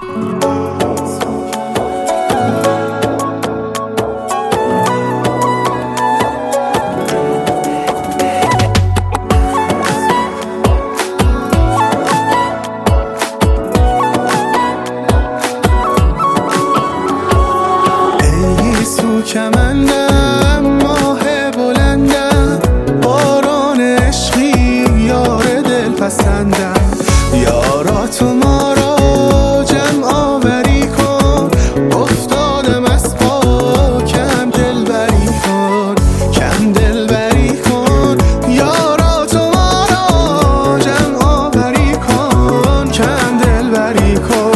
کمندم ماه بلندم، باران عشقی یار دل پسندم. یارا تو ما را جمع آوری کن، افتادم از پا کم دلبری کن، کم دلبری کن. یارا تو ما را جمع آوری کن، کم دلبری کن.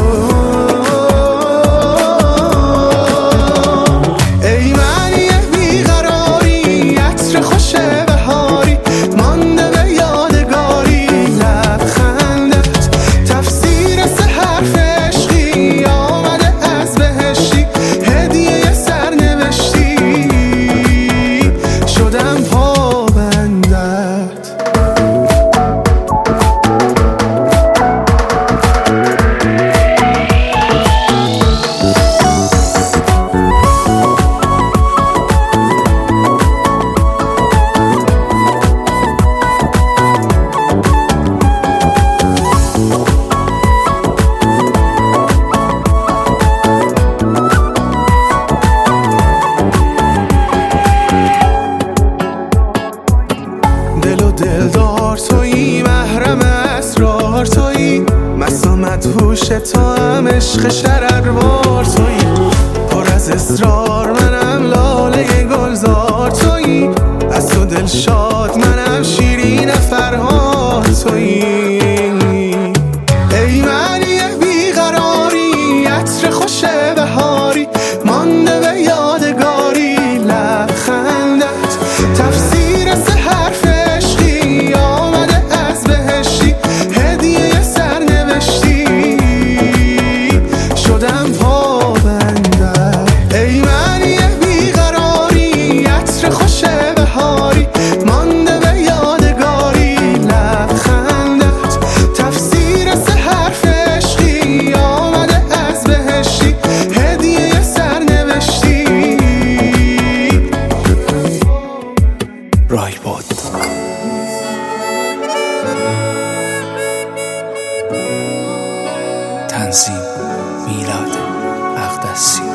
دلدار تویی، محرم اسرار تویی، مسا مدهوش تو هم عشق شرروار تویی. پر از اصرار منم لاله گلزار تویی، از تو دل شاد منم شیرین فرهاد تویی. ای معنی بیقراری، عطر خوش بهاری، مانده به یادگاری لبخندت. تفسیر سحر تنظیم میلاد اقدسی.